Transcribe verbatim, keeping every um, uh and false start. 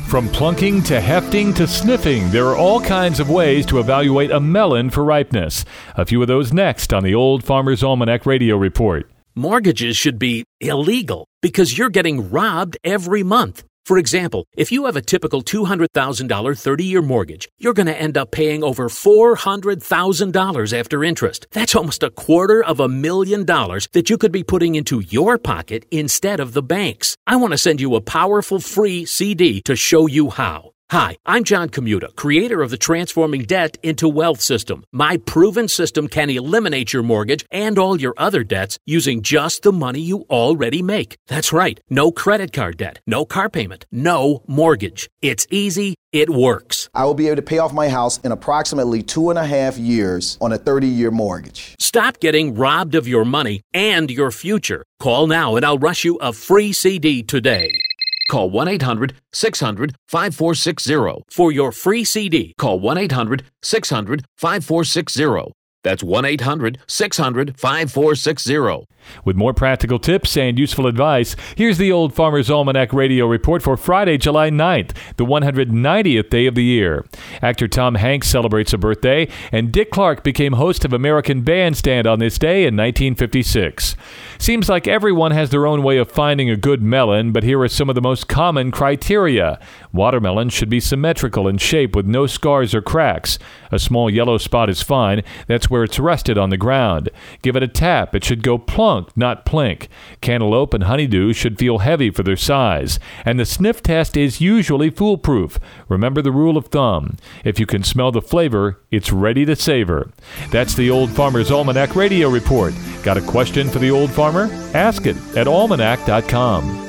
From plunking to hefting to sniffing, there are all kinds of ways to evaluate a melon for ripeness. A few of those next on the Old Farmer's Almanac Radio Report. Mortgages should be illegal because you're getting robbed every month. For example, if you have a typical two hundred thousand dollars thirty-year mortgage, you're going to end up paying over four hundred thousand dollars after interest. That's almost a quarter of a million dollars that you could be putting into your pocket instead of the bank's. I want to send you a powerful free C D to show you how. Hi, I'm John Commuta, creator of the Transforming Debt into Wealth system. My proven system can eliminate your mortgage and all your other debts using just the money you already make. That's right. No credit card debt, no car payment, no mortgage. It's easy. It works. I will be able to pay off my house in approximately two and a half years on a thirty-year mortgage. Stop getting robbed of your money and your future. Call now and I'll rush you a free C D today. Call one eight hundred six hundred five four six zero for your free C D. Call one eight hundred six hundred five four six zero. That's one eight hundred six hundred five four six zero. With more practical tips and useful advice, here's the Old Farmer's Almanac Radio Report for Friday, July ninth, the one hundred ninetieth day of the year. Actor Tom Hanks celebrates a birthday, and Dick Clark became host of American Bandstand on this day in nineteen fifty-six. Seems like everyone has their own way of finding a good melon, but here are some of the most common criteria. Watermelons should be symmetrical in shape with no scars or cracks. A small yellow spot is fine. That's where it's rested on the ground. Give it a tap. It should go plunk, not plink. Cantaloupe and honeydew should feel heavy for their size. And the sniff test is usually foolproof. Remember the rule of thumb. If you can smell the flavor, it's ready to savor. That's the Old Farmer's Almanac Radio Report. Got a question for the Old Farmer? Ask it at almanac dot com.